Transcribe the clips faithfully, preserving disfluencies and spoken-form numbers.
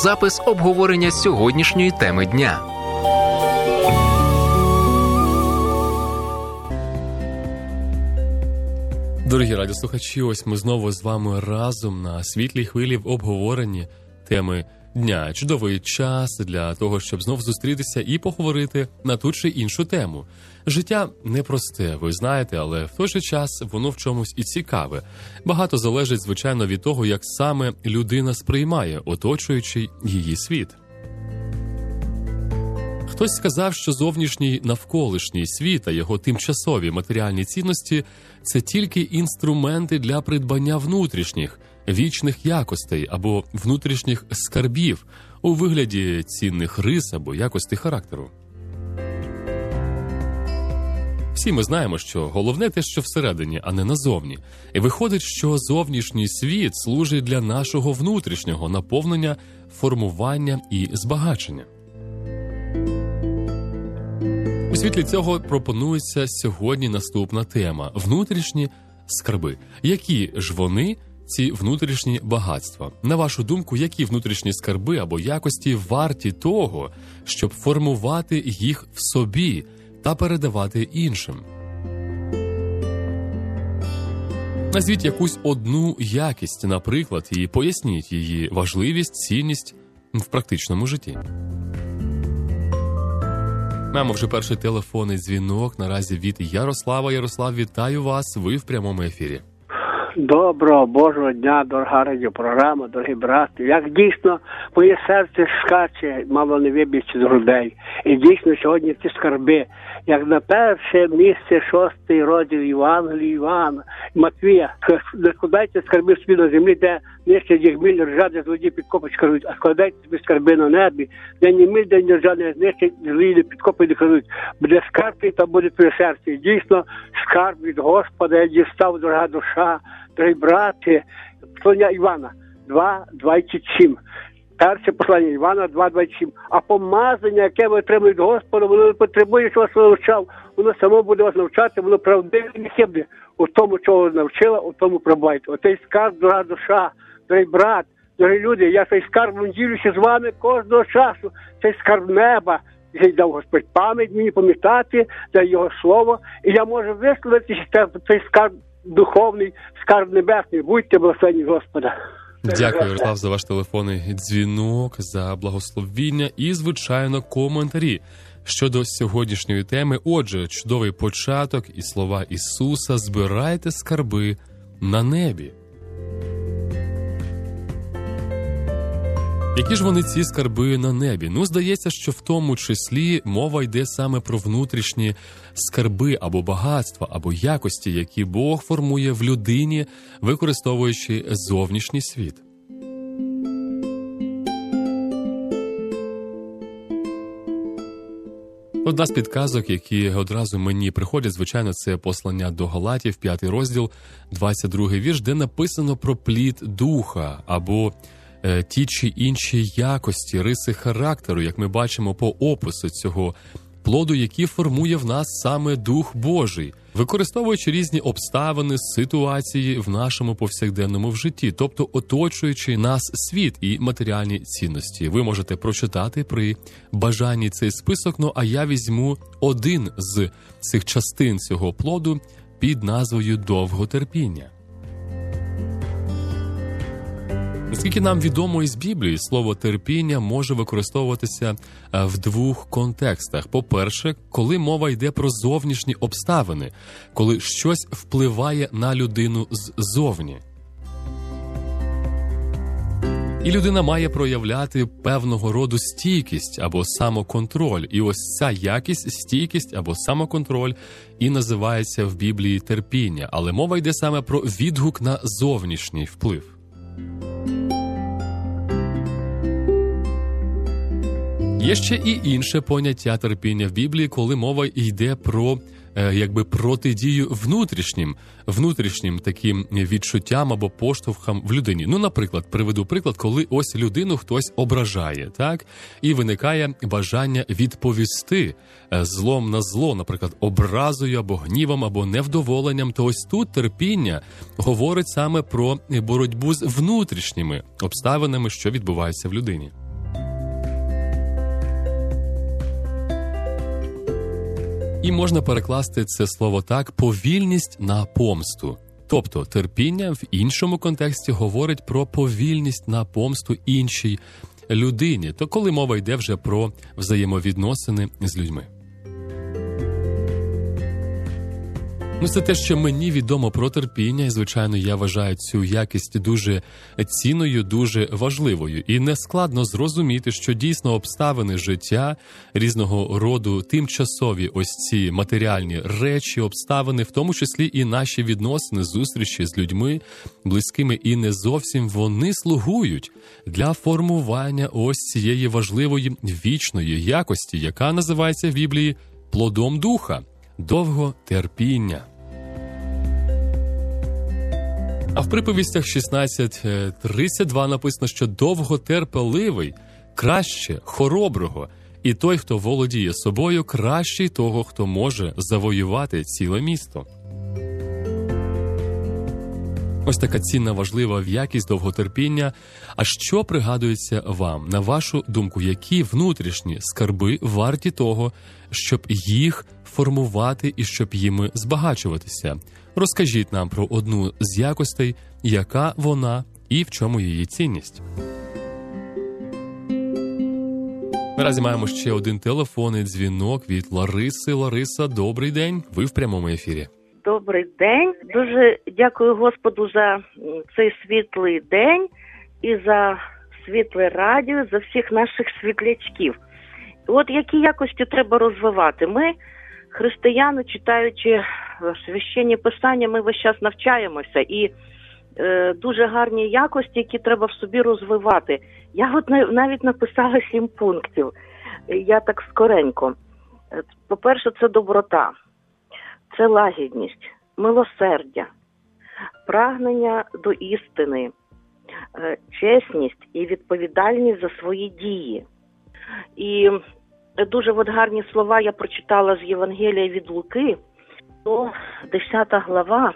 запис обговорення сьогоднішньої теми дня. Дорогі радіослухачі, ось ми знову з вами разом на світлій хвилі в обговоренні теми дня. Чудовий час для того, щоб знов зустрітися і поговорити на ту чи іншу тему. Життя непросте, ви знаєте, але в той же час воно в чомусь і цікаве. Багато залежить, звичайно, від того, як саме людина сприймає оточуючий її світ. Хтось сказав, що зовнішній навколишній світ та його тимчасові матеріальні цінності – це тільки інструменти для придбання внутрішніх, вічних якостей або внутрішніх скарбів у вигляді цінних рис або якостей характеру. Всі ми знаємо, що головне те, що всередині, а не назовні. І виходить, що зовнішній світ служить для нашого внутрішнього наповнення, формування і збагачення. У світлі цього пропонується сьогодні наступна тема – внутрішні скарби. Які ж вони, ці внутрішні багатства? На вашу думку, які внутрішні скарби або якості варті того, щоб формувати їх в собі та передавати іншим? Назвіть якусь одну якість, наприклад, і поясніть її важливість, цінність в практичному житті. Маємо вже перший телефонний дзвінок наразі від Ярослава. Ярослав, вітаю вас, ви в прямому ефірі. Доброго Божого дня, дорога радіопрограма, дорогі брати. Як дійсно моє серце скаче, мало не виб'ється з грудей. І дійсно сьогодні ці скарби, як на перше місце шостий розділ Євангелії Івана, Матвія, не складайте скарби собі на землі, де нижче їх миль ржа, де злодії підкопать, кажуть, а складайте собі скарби на небі, де ні миль, де ні ржа, не знищать, злодії підкопать, кажуть, буде скарб, і там буде твоє серце. І дійсно скарб від Господа, я дістав, дорога душа, дорогі брати, послання Івана два двадцять сім. Перше послання Івана два двадцять сім. А помазання, яке ви отримуєте від Господа, воно не потребує, що вас навчав. Воно само буде вас навчати, воно правдиве і не хибне. У тому, чого вас навчила, у тому пробайте. Отей скарб, дорога душа, дорогий брат, дорогі люди, я цей скарб ділюся з вами кожного часу. Цей скарб неба. Я дав Господь пам'ять мені пам'ятати, дав його слово, і я можу висловити цей скарб духовний, скарб небесний. Будьте благословені Господа. Дякую, Ярослав, за ваш телефонний дзвінок, за благословіння і, звичайно, коментарі щодо сьогоднішньої теми. Отже, чудовий початок і слова Ісуса: «Збирайте скарби на небі». Які ж вони, ці скарби на небі? Ну, здається, що в тому числі мова йде саме про внутрішні скарби або багатства, або якості, які Бог формує в людині, використовуючи зовнішній світ. Одна з підказок, які одразу мені приходять, звичайно, це послання до Галатів, п'ятий розділ, двадцять другий вірш, де написано про плід духа, або е, ті чи інші якості, риси характеру, як ми бачимо по опису цього плоду, який формує в нас саме Дух Божий, використовуючи різні обставини, ситуації в нашому повсякденному житті, тобто оточуючи нас світ і матеріальні цінності. Ви можете прочитати при бажанні цей список, ну а я візьму один з цих частин цього плоду під назвою «Довготерпіння». Наскільки нам відомо із Біблії, слово «терпіння» може використовуватися в двох контекстах. По-перше, коли мова йде про зовнішні обставини, коли щось впливає на людину ззовні. І людина має проявляти певного роду стійкість або самоконтроль. І ось ця якість, стійкість або самоконтроль і називається в Біблії терпіння. Але мова йде саме про відгук на зовнішній вплив. Є ще і інше поняття терпіння в Біблії, коли мова йде про е, якби протидію внутрішнім, внутрішнім таким відчуттям або поштовхам в людині. Ну, наприклад, приведу приклад, коли ось людину хтось ображає, так? І виникає бажання відповісти злом на зло, наприклад, образою або гнівом, або невдоволенням. То ось тут терпіння говорить саме про боротьбу з внутрішніми обставинами, що відбуваються в людині. І можна перекласти це слово так: повільність на помсту. Тобто терпіння в іншому контексті говорить про повільність на помсту іншій людині, то коли мова йде вже про взаємовідносини з людьми. Ну, це те, що мені відомо про терпіння, і, звичайно, я вважаю цю якість дуже цінною, дуже важливою. І не складно зрозуміти, що дійсно обставини життя, різного роду тимчасові ось ці матеріальні речі, обставини, в тому числі і наші відносини, зустрічі з людьми, близькими і не зовсім, вони слугують для формування ось цієї важливої вічної якості, яка називається в Біблії плодом духа – довготерпіння. А в приповістях шістнадцять тридцять два написано, що довготерпеливий краще хороброго, і той, хто володіє собою, кращий того, хто може завоювати ціле місто. Ось така цінна, важлива якість довготерпіння. А що пригадується вам? На вашу думку, які внутрішні скарби варті того, щоб їх формувати і щоб їми збагачуватися? Розкажіть нам про одну з якостей, яка вона і в чому її цінність. Наразі маємо ще один телефонний дзвінок від Лариси. Лариса, добрий день. Ви в прямому ефірі. Добрий день. Дуже дякую Господу за цей світлий день і за світле радіо, за всіх наших світлячків. От які якості треба розвивати? Ми, християни, читаючи священні писання, ми весь час навчаємося. І е, дуже гарні якості, які треба в собі розвивати. Я от навіть написала сім пунктів. Я так скоренько. По-перше, це доброта. Це лагідність, милосердя, прагнення до істини, чесність і відповідальність за свої дії. І дуже от гарні слова я прочитала з Євангелія від Луки, то десята глава,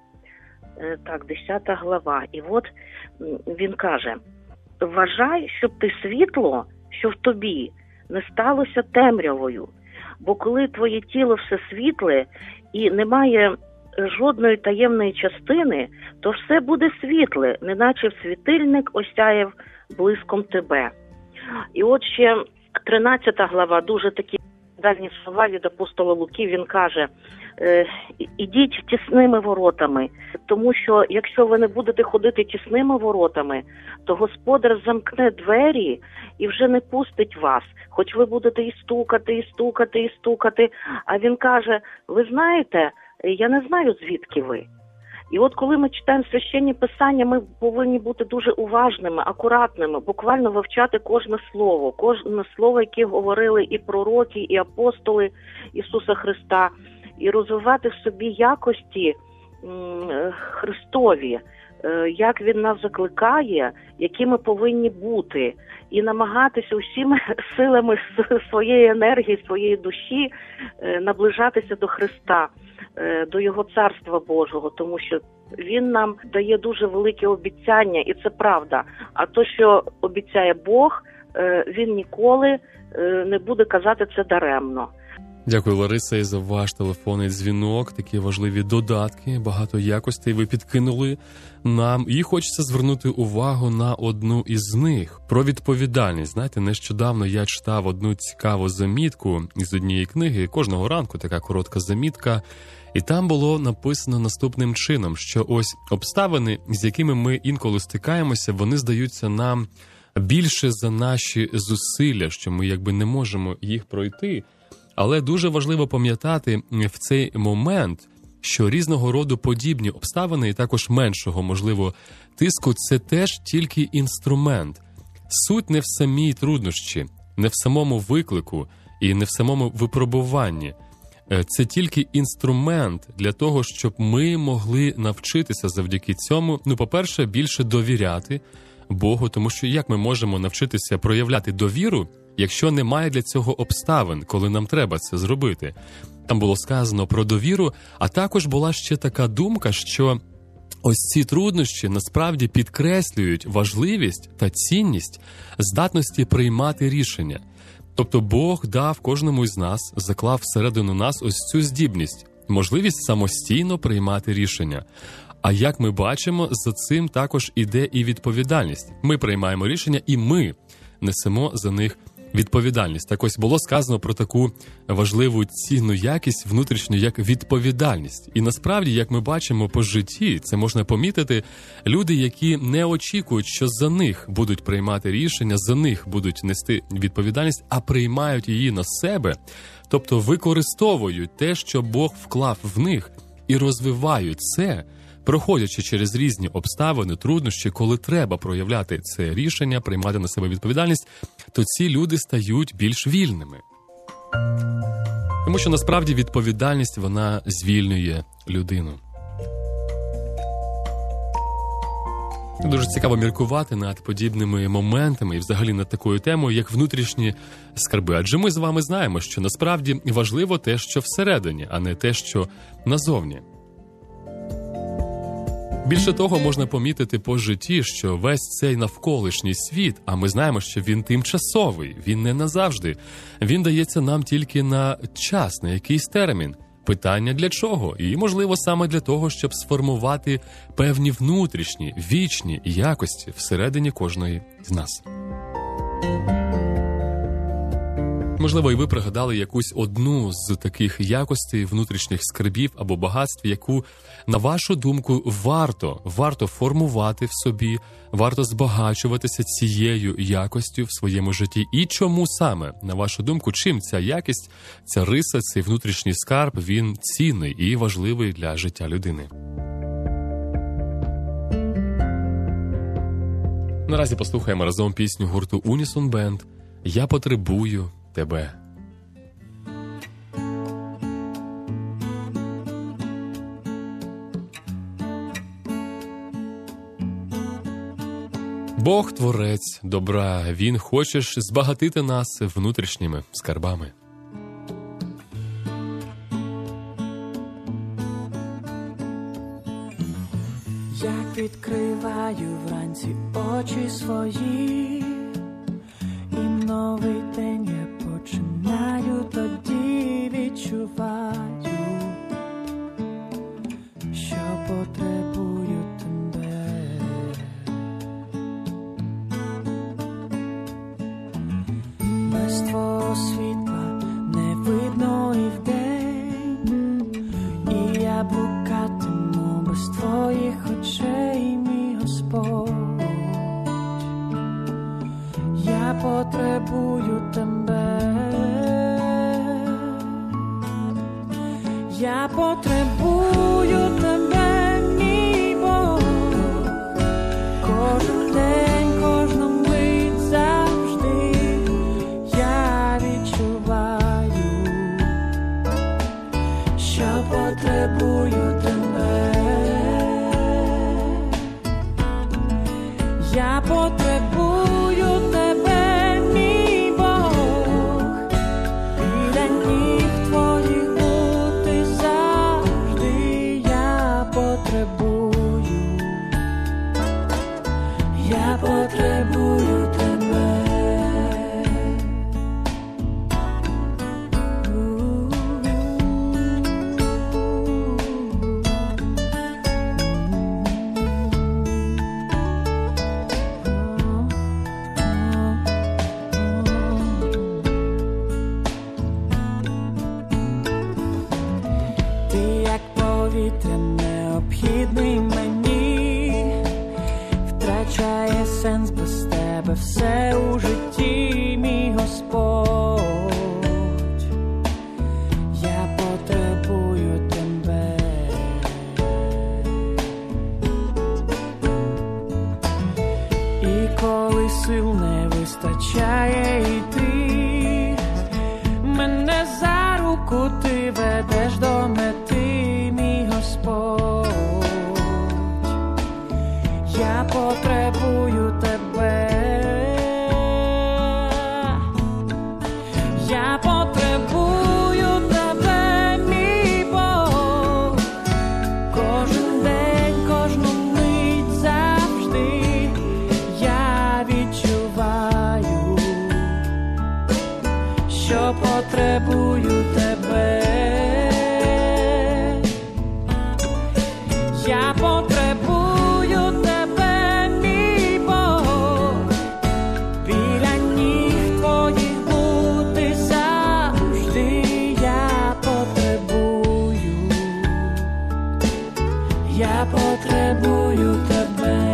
так, десята глава, і от він каже: «Вважай, щоб ти світло, що в тобі, не сталося темрявою, бо коли твоє тіло все світле і немає жодної таємної частини, то все буде світле, неначе світильник осяяв блиском тебе». І от ще тринадцята глава, дуже такі дальні слова від апостола Луки, він каже: «Ідіть тісними воротами, тому що якщо ви не будете ходити тісними воротами, то Господар замкне двері і вже не пустить вас, хоч ви будете і стукати, і стукати, і стукати». А він каже: «Ви знаєте, я не знаю, звідки ви». І от коли ми читаємо священні писання, ми повинні бути дуже уважними, акуратними, буквально вивчати кожне слово, кожне слово, яке говорили і пророки, і апостоли Ісуса Христа, і розвивати в собі якості Христові, як Він нас закликає, які ми повинні бути, і намагатися усіма силами своєї енергії, своєї душі наближатися до Христа, до Його Царства Божого, тому що Він нам дає дуже велике обіцяння, і це правда. А то, що обіцяє Бог, Він ніколи не буде казати це даремно. Дякую, Лариса, і за ваш телефонний дзвінок. Такі важливі додатки, багато якостей ви підкинули нам. І хочеться звернути увагу на одну із них. Про відповідальність. Знаєте, нещодавно я читав одну цікаву замітку із однієї книги. Кожного ранку така коротка замітка. І там було написано наступним чином, що ось обставини, з якими ми інколи стикаємося, вони здаються нам більше за наші зусилля, що ми якби не можемо їх пройти. Але дуже важливо пам'ятати в цей момент, що різного роду подібні обставини і також меншого, можливо, тиску – це теж тільки інструмент. Суть не в самій труднощі, не в самому виклику і не в самому випробуванні. Це тільки інструмент для того, щоб ми могли навчитися завдяки цьому, ну, по-перше, більше довіряти Богу, тому що як ми можемо навчитися проявляти довіру, якщо немає для цього обставин, коли нам треба це зробити? Там було сказано про довіру, а також була ще така думка, що ось ці труднощі насправді підкреслюють важливість та цінність здатності приймати рішення. Тобто Бог дав кожному із нас, заклав всередину нас ось цю здібність, можливість самостійно приймати рішення. А як ми бачимо, за цим також іде і відповідальність. Ми приймаємо рішення, і ми несемо за них відповідальність. Так ось було сказано про таку важливу цінну якість внутрішню, як відповідальність. І насправді, як ми бачимо по житті, це можна помітити, люди, які не очікують, що за них будуть приймати рішення, за них будуть нести відповідальність, а приймають її на себе, тобто використовують те, що Бог вклав в них, і розвивають це, проходячи через різні обставини, труднощі, коли треба проявляти це рішення, приймати на себе відповідальність, то ці люди стають більш вільними. Тому що насправді відповідальність, вона звільнює людину. Дуже цікаво міркувати над подібними моментами і взагалі над такою темою, як внутрішні скарби. Адже ми з вами знаємо, що насправді важливо те, що всередині, а не те, що назовні. Більше того, можна помітити по житті, що весь цей навколишній світ, а ми знаємо, що він тимчасовий, він не назавжди, він дається нам тільки на час, на якийсь термін. Питання для чого? І, можливо, саме для того, щоб сформувати певні внутрішні, вічні якості всередині кожної з нас. Можливо, і ви пригадали якусь одну з таких якостей, внутрішніх скарбів або багатств, яку, на вашу думку, варто, варто формувати в собі, варто збагачуватися цією якостю в своєму житті. І чому саме, на вашу думку, чим ця якість, ця риса, цей внутрішній скарб, він цінний і важливий для життя людини? Наразі послухаємо разом пісню гурту Unison Band «Я потребую тебе». Бог – творець добра, Він хоче збагатити нас внутрішніми скарбами. Як відкриваю вранці очі свої, і новий день я починаю, тоді відчуваю, що потребую тебе. Без твого світла не видно і вдень, і я блукатиму без твоїх очей, мій Господь. Я потребую тебе, я потребую тебе, мій Бог, кожен день, кожну мить, завжди я відчуваю, що потребую тебе, я потребую тебе, мій Бог, біля ніг твоїх бути завжди я потребую, я потребую тебе. Необхідний мені, втрачає сенс без тебе все у житті, мій Господь. Я потребую тебе. І коли сил не вистачає йти, мене за руку ти ведеш до мети, мій Господь. Я потребую тебе, я потребую тебе, мій Бог, кожен день, кожну мить, завжди я відчуваю, потребую тебе. Я потребую тебе, мій Бог, біля ніг твоїх бути завжди. Я потребую, я потребую тебе.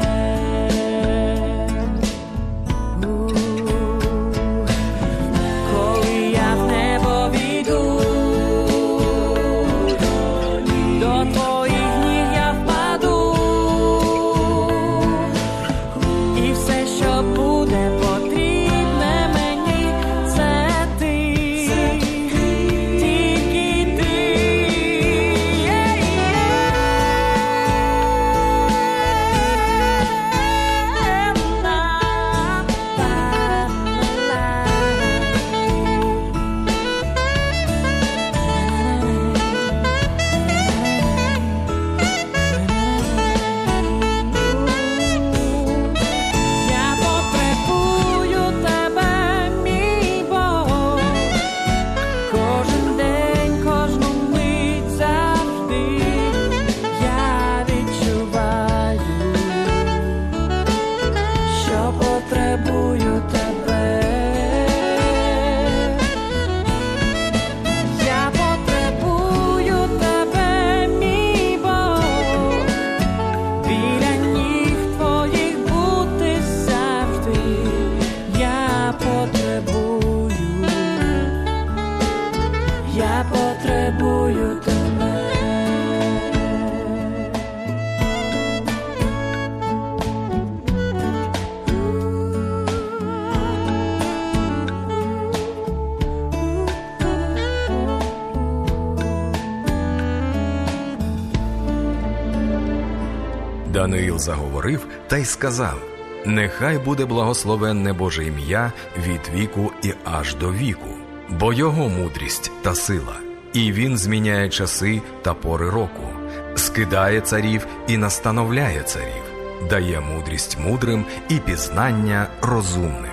Даниїл заговорив та й сказав: «Нехай буде благословенне Боже ім'я від віку і аж до віку, бо Його мудрість та сила, і Він зміняє часи та пори року, скидає царів і настановляє царів, дає мудрість мудрим і пізнання розумним».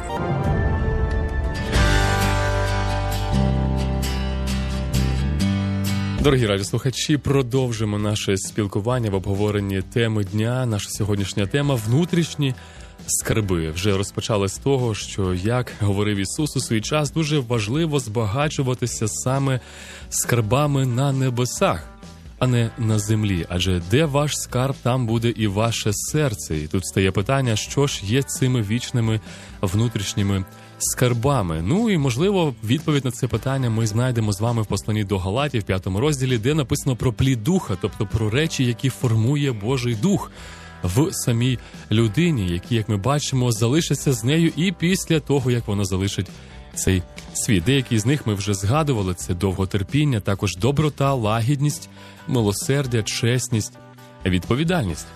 Дорогі радіослухачі, продовжимо наше спілкування в обговоренні теми дня. Наша сьогоднішня тема – внутрішні скарби. Вже розпочали з того, що, як говорив Ісус у свій час, дуже важливо збагачуватися саме скарбами на небесах, а не на землі. Адже де ваш скарб, там буде і ваше серце. І тут стає питання, що ж є цими вічними внутрішніми скарбами. Ну і, можливо, відповідь на це питання ми знайдемо з вами в посланні до Галатів, в п'ятому розділі, де написано про плід духа, тобто про речі, які формує Божий Дух в самій людині, які, як ми бачимо, залишаться з нею і після того, як вона залишить цей світ. Деякі з них ми вже згадували. Це довготерпіння, також доброта, лагідність, милосердя, чесність, відповідальність.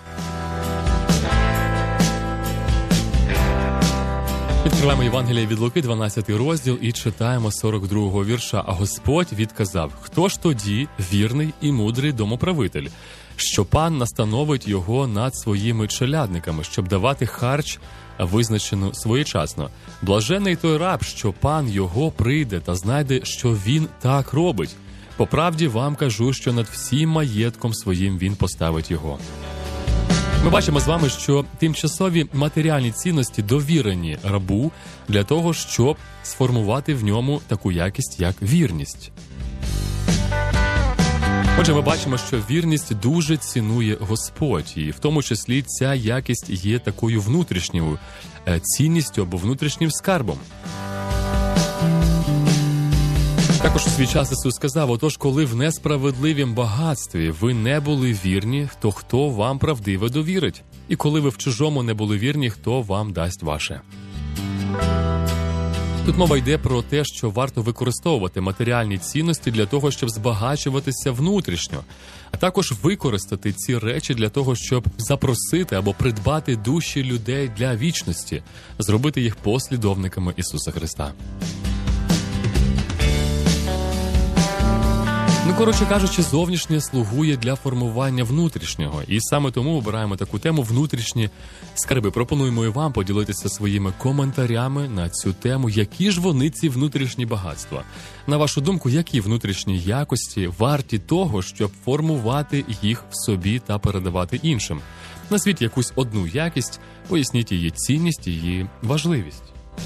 Відкриваємо Євангеліє від Луки, дванадцятий розділ, і читаємо сорок другого вірша. «А Господь відказав: хто ж тоді вірний і мудрий домоправитель, що пан настановить його над своїми челядниками, щоб давати харч визначену своєчасно? Блажений той раб, що пан його прийде та знайде, що він так робить. По правді вам кажу, що над всім маєтком своїм він поставить його». Ми бачимо з вами, що тимчасові матеріальні цінності довірені рабу для того, щоб сформувати в ньому таку якість, як вірність. Отже, ми бачимо, що вірність дуже цінує Господь, і в тому числі ця якість є такою внутрішньою цінністю або внутрішнім скарбом. Також у свій час Ісус сказав: «Отож, коли в несправедливім багатстві ви не були вірні, то хто вам правдиво довірить? І коли ви в чужому не були вірні, хто вам дасть ваше?» Тут мова йде про те, що варто використовувати матеріальні цінності для того, щоб збагачуватися внутрішньо, а також використати ці речі для того, щоб запросити або придбати душі людей для вічності, зробити їх послідовниками Ісуса Христа. Ну, коротше кажучи, зовнішнє слугує для формування внутрішнього. І саме тому обираємо таку тему «Внутрішні скарби». Пропонуємо і вам поділитися своїми коментарями на цю тему. Які ж вони, ці внутрішні багатства? На вашу думку, які внутрішні якості варті того, щоб формувати їх в собі та передавати іншим? Назвіть якусь одну якість, поясніть її цінність, її важливість.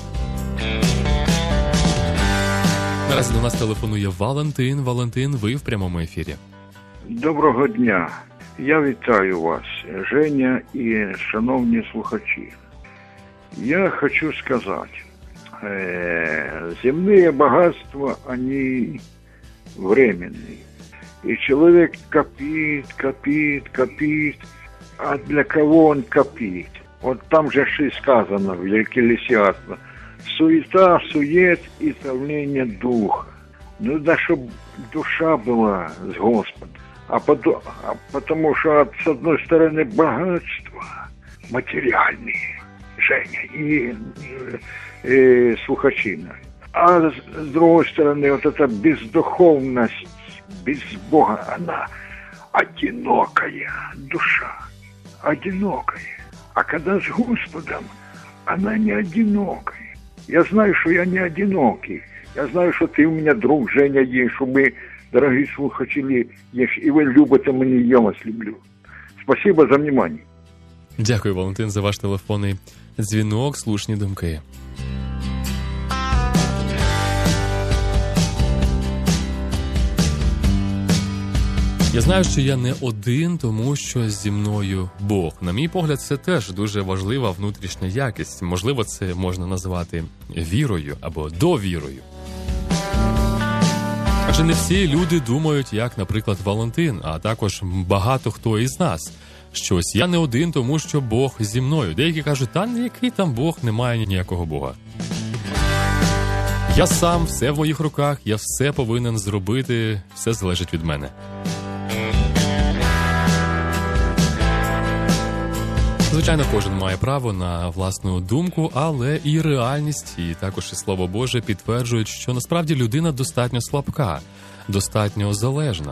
Наразі до нас телефонує Валентин. Валентин, ви в прямому ефірі. Доброго дня. Я вітаю вас, Женя і шановні слухачі. Я хочу сказать, э, земные богатства, они временные. И человек копит, копит, копит. А для кого он копит? Вот там же и сказано в Екклесиаста: суета, сует и томление духа. Ну да, чтобы душа была с Господом. А, потом, а потому что с одной стороны богатства материальные, Женя и, и, и слухачина. А с другой стороны вот эта бездуховность, без Бога, она одинокая душа, одинокая. А когда с Господом, она не одинокая. Я знаю, что я не одинокий. Я знаю, що ти у мене друг, Женя, є, що ми, дорогі слухачі, є, і ви любите мене, і я вас люблю. Спасибо за внимание. Дякую, Валентин, за ваш телефонний дзвінок, слушні думки. Я знаю, що я не один, тому що зі мною Бог. На мій погляд, це теж дуже важлива внутрішня якість. Можливо, це можна назвати вірою або довірою. Адже не всі люди думають, як, наприклад, Валентин, а також багато хто із нас. Щось я не один, тому що Бог зі мною. Деякі кажуть, та який там Бог, немає ніякого Бога. Я сам, все в моїх руках, я все повинен зробити, все залежить від мене. Звичайно, кожен має право на власну думку, але і реальність, і також і Слово Боже підтверджують, що насправді людина достатньо слабка, достатньо залежна.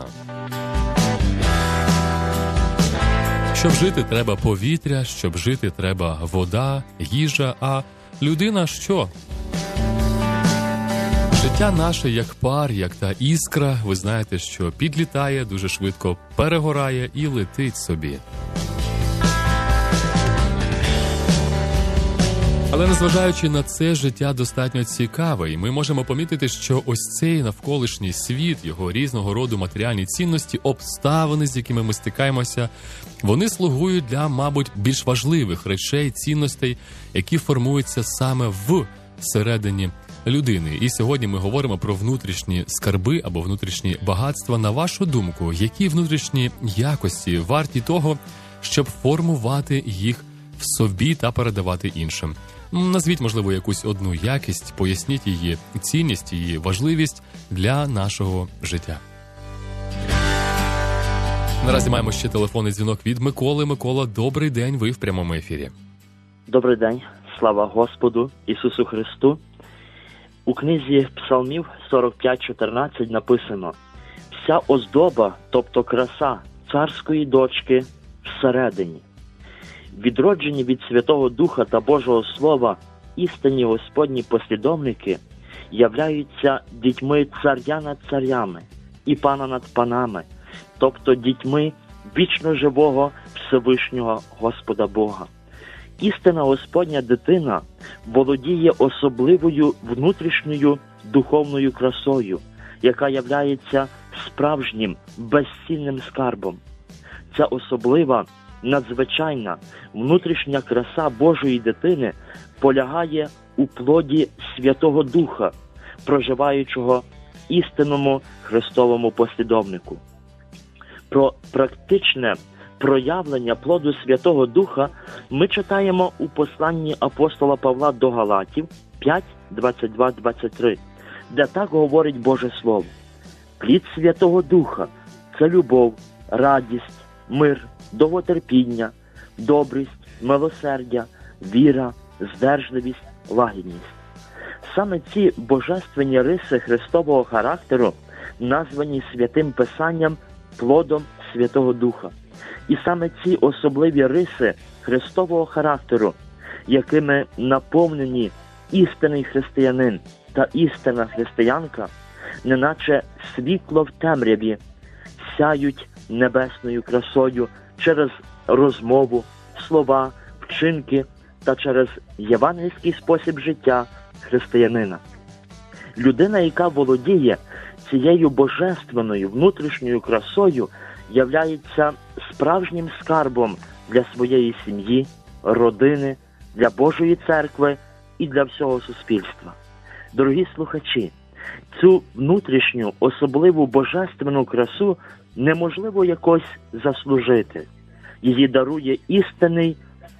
Щоб жити, треба повітря, щоб жити, треба вода, їжа, а людина що? Життя наше як пар, як та іскра, ви знаєте, що підлітає, дуже швидко перегорає і летить собі. Але незважаючи на це, життя достатньо цікаве, і ми можемо помітити, що ось цей навколишній світ, його різного роду матеріальні цінності, обставини, з якими ми стикаємося, вони слугують для, мабуть, більш важливих речей, цінностей, які формуються саме в середині людини. І сьогодні ми говоримо про внутрішні скарби або внутрішні багатства. На вашу думку, які внутрішні якості варті того, щоб формувати їх в собі та передавати іншим? Назвіть, можливо, якусь одну якість, поясніть її цінність, її важливість для нашого життя. Наразі маємо ще телефонний дзвінок від Миколи. Микола, добрий день, ви в прямому ефірі. Добрий день, слава Господу Ісусу Христу. У книзі Псалмів сорок п'ять чотирнадцять написано: «Вся оздоба, тобто краса царської дочки всередині». Відроджені від Святого Духа та Божого Слова істинні Господні послідовники являються дітьми царя над царями і пана над панами, тобто дітьми вічно живого Всевишнього Господа Бога. Істинна Господня дитина володіє особливою внутрішньою духовною красою, яка являється справжнім безцінним скарбом. Ця особлива, надзвичайна внутрішня краса Божої дитини полягає у плоді Святого Духа, проживаючого істинному Христовому послідовнику. Про практичне проявлення плоду Святого Духа ми читаємо у посланні апостола Павла до Галатів п'ять двадцять два двадцять три, де так говорить Боже Слово: «Плід Святого Духа – це любов, радість, мир, довготерпіння, добрість, милосердя, віра, здержливість, лагідність». Саме ці божественні риси Христового характеру названі Святим Писанням плодом Святого Духа. І саме ці особливі риси Христового характеру, якими наповнені істинний християнин та істинна християнка, неначе світло в темряві, сяють небесною красою через розмову, слова, вчинки та через євангельський спосіб життя християнина. Людина, яка володіє цією божественною внутрішньою красою, являється справжнім скарбом для своєї сім'ї, родини, для Божої церкви і для всього суспільства. Дорогі слухачі, цю внутрішню, особливу божественну красу неможливо якось заслужити. Її дарує істинний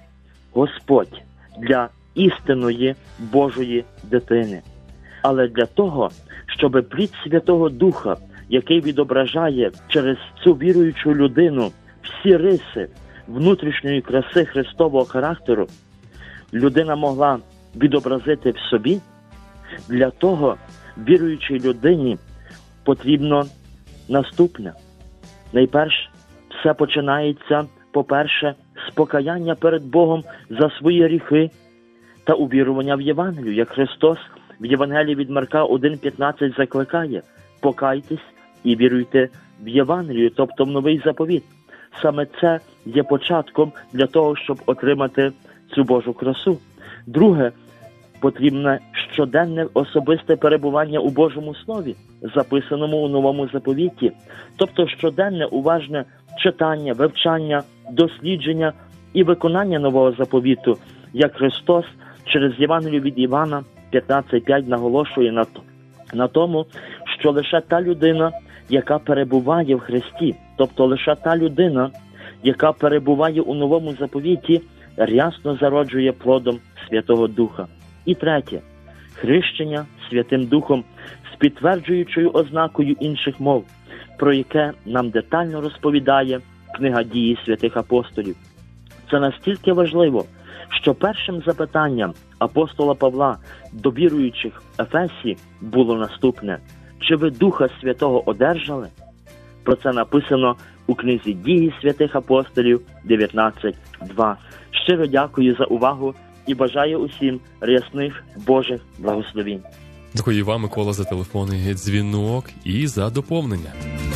Господь для істинної Божої дитини. Але для того, щоб плід Святого Духа, який відображає через цю віруючу людину всі риси внутрішньої краси Христового характеру, людина могла відобразити в собі, для того віруючій людині потрібно наступне. Найперше, все починається, по-перше, з покаяння перед Богом за свої гріхи та увірування в Євангелію, як Христос в Євангелії від Марка один п'ятнадцять закликає: покайтесь і віруйте в Євангелію, тобто в новий заповіт. Саме це є початком для того, щоб отримати цю Божу красу. Друге, потрібне щоденне особисте перебування у Божому Слові, записаному у новому заповіті, тобто щоденне уважне читання, вивчання, дослідження і виконання нового заповіту, як Христос через Євангелію від Івана п'ятнадцять п'ять наголошує на, на тому, що лише та людина, яка перебуває в Христі, тобто лише та людина, яка перебуває у новому заповіті, рясно зароджує плодом Святого Духа. І третє, хрещення Святим Духом з підтверджуючою ознакою інших мов, про яке нам детально розповідає книга «Дії святих апостолів». Це настільки важливо, що першим запитанням апостола Павла до віруючих Ефесі було наступне: «Чи ви Духа Святого одержали?» Про це написано у книзі «Дії святих апостолів» дев'ятнадцять два. Щиро дякую за увагу і бажаю усім рясних Божих благословінь. Дякую вам, Микола, за телефонний дзвінок і за доповнення.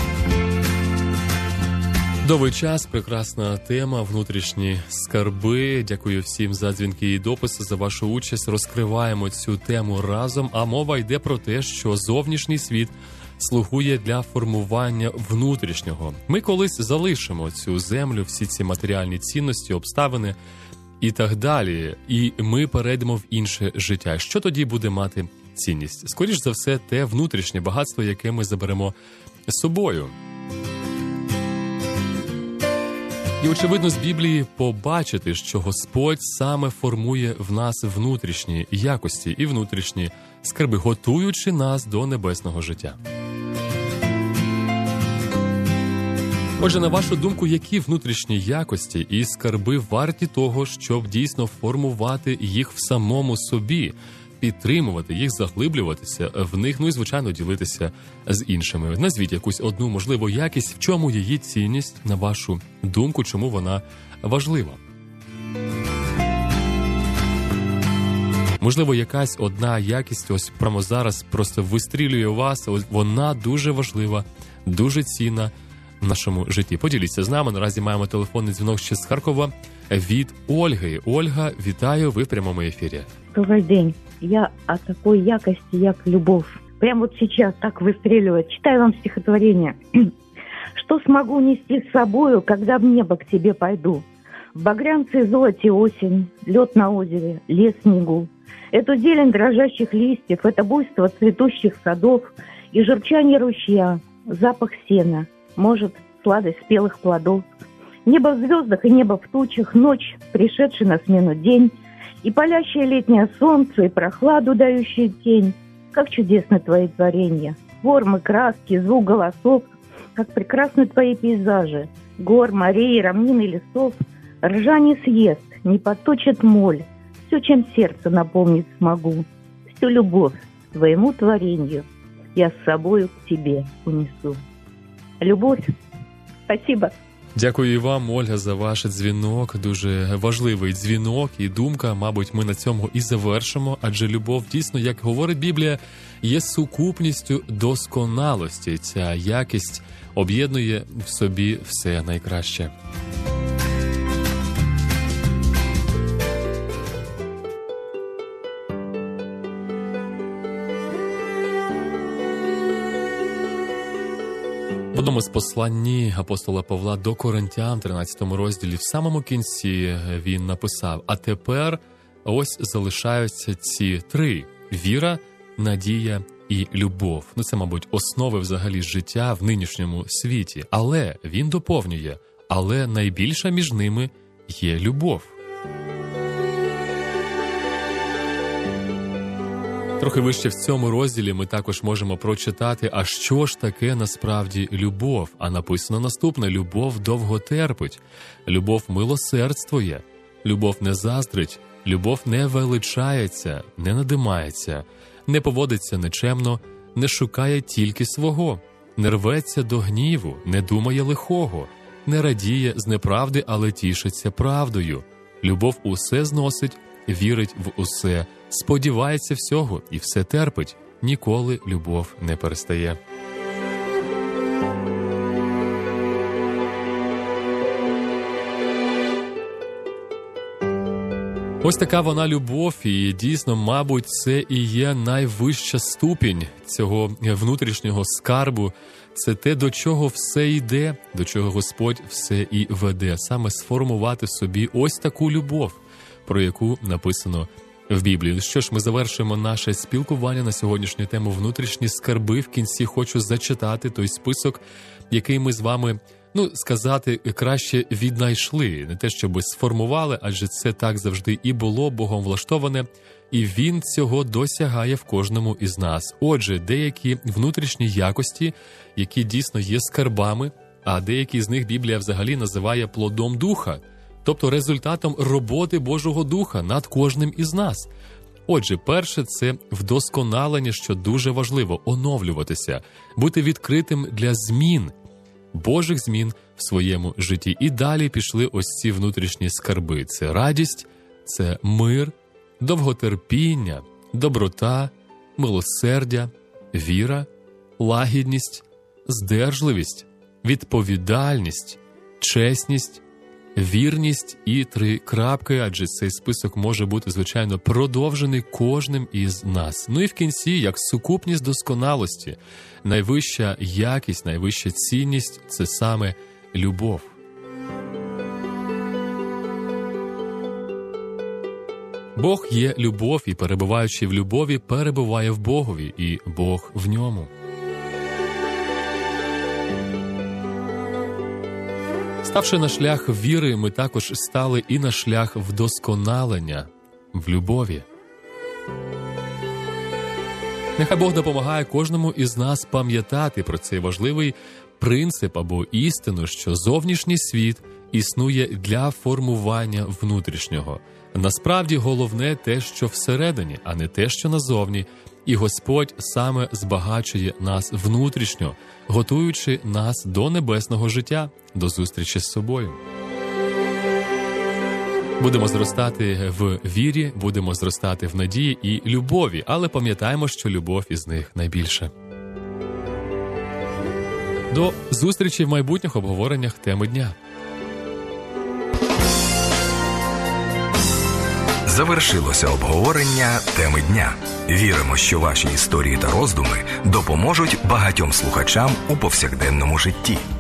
Довгий час, прекрасна тема, внутрішні скарби. Дякую всім за дзвінки і дописи, за вашу участь. Розкриваємо цю тему разом, а мова йде про те, що зовнішній світ слугує для формування внутрішнього. Ми колись залишимо цю землю, всі ці матеріальні цінності, обставини і так далі, і ми перейдемо в інше життя. Що тоді буде мати цінність? Скоріш за все, те внутрішнє багатство, яке ми заберемо з собою. І, очевидно, з Біблії побачити, що Господь саме формує в нас внутрішні якості і внутрішні скарби, готуючи нас до небесного життя. Отже, на вашу думку, які внутрішні якості і скарби варті того, щоб дійсно формувати їх в самому собі, підтримувати їх, заглиблюватися в них, ну і, звичайно, ділитися з іншими? Назвіть якусь одну, можливо, якість, в чому її цінність, на вашу думку, чому вона важлива. Можливо, якась одна якість ось прямо зараз просто вистрілює у вас, ось вона дуже важлива, дуже цінна в нашому житті. Поділіться з нами. Наразі маємо телефонний дзвінок ще з Харкова від Ольги. Ольга, вітаю, ви в прямому ефірі. Добрый день. Я о такой якости, як любовь. Прямо вот сейчас так выстреливает. Читаю вам стихотворение. «Что смогу нести с собою, когда в небо к тебе пойду? В багрянце и золоте осень, лед на озере, лес снегу. Эту зелень дрожащих листьев, это буйство цветущих садов и журчание ручья, запах сена, может, сладость спелых плодов. Небо в звездах и небо в тучах, ночь, пришедший на смену день, и палящее летнее солнце, и прохладу дающая тень. Как чудесны твои творения, формы, краски, звук голосов, как прекрасны твои пейзажи, гор, морей, равнин и лесов. Ржа не съест, не подточит моль, все, чем сердце наполнить смогу, всю любовь к твоему творению. я с собою к тебе унесу. Любовь. Спасибо. Дякую і вам, Ольга, за ваш дзвінок. Дуже важливий дзвінок і думка. Мабуть, ми на цьому і завершимо, адже любов дійсно, як говорить Біблія, є сукупністю досконалості. Ця якість об'єднує в собі все найкраще. В одному з посланні апостола Павла до Коринтян, тринадцятому розділі, в самому кінці він написав: «А тепер ось залишаються ці три – віра, надія і любов». Ну, це, мабуть, основи взагалі життя в нинішньому світі. Але він доповнює: «Але найбільша між ними є любов». Трохи вище в цьому розділі ми також можемо прочитати, а що ж таке насправді любов. А написано наступне: любов довго терпить, любов милосердствує, любов не заздрить, любов не величається, не надимається, не поводиться нечемно, не шукає тільки свого, не рветься до гніву, не думає лихого, не радіє з неправди, але тішиться правдою. Любов усе зносить, вірить в усе, сподівається всього і все терпить. Ніколи любов не перестає. Ось така вона любов, і дійсно, мабуть, це і є найвища ступінь цього внутрішнього скарбу. Це те, до чого все йде, до чого Господь все і веде. Саме сформувати собі ось таку любов, про яку написано в Біблії. Що ж, ми завершуємо наше спілкування на сьогоднішню тему «Внутрішні скарби». В кінці хочу зачитати той список, який ми з вами, ну, сказати, краще віднайшли. Не те, щоб сформували, адже це так завжди і було Богом влаштоване, і Він цього досягає в кожному із нас. Отже, деякі внутрішні якості, які дійсно є скарбами, а деякі з них Біблія взагалі називає плодом Духа, тобто результатом роботи Божого Духа над кожним із нас. Отже, перше – це вдосконалення, що дуже важливо – оновлюватися, бути відкритим для змін, Божих змін в своєму житті. І далі пішли ось ці внутрішні скарби. Це радість, це мир, довготерпіння, доброта, милосердя, віра, лагідність, здержливість, відповідальність, чесність, вірність і три крапки, адже цей список може бути, звичайно, продовжений кожним із нас. Ну і в кінці, як сукупність досконалості, найвища якість, найвища цінність – це саме любов. Бог є любов, і перебуваючи в любові, перебуває в Богові, і Бог в ньому. Ставши на шлях віри, ми також стали і на шлях вдосконалення в любові. Нехай Бог допомагає кожному із нас пам'ятати про цей важливий принцип або істину, що зовнішній світ існує для формування внутрішнього. Насправді головне те, що всередині, а не те, що назовні. І Господь саме збагачує нас внутрішньо, готуючи нас до небесного життя, до зустрічі з собою. Будемо зростати в вірі, будемо зростати в надії і любові, але пам'ятаємо, що любов із них найбільша. До зустрічі в майбутніх обговореннях теми дня. Завершилося обговорення теми дня. Віримо, що ваші історії та роздуми допоможуть багатьом слухачам у повсякденному житті.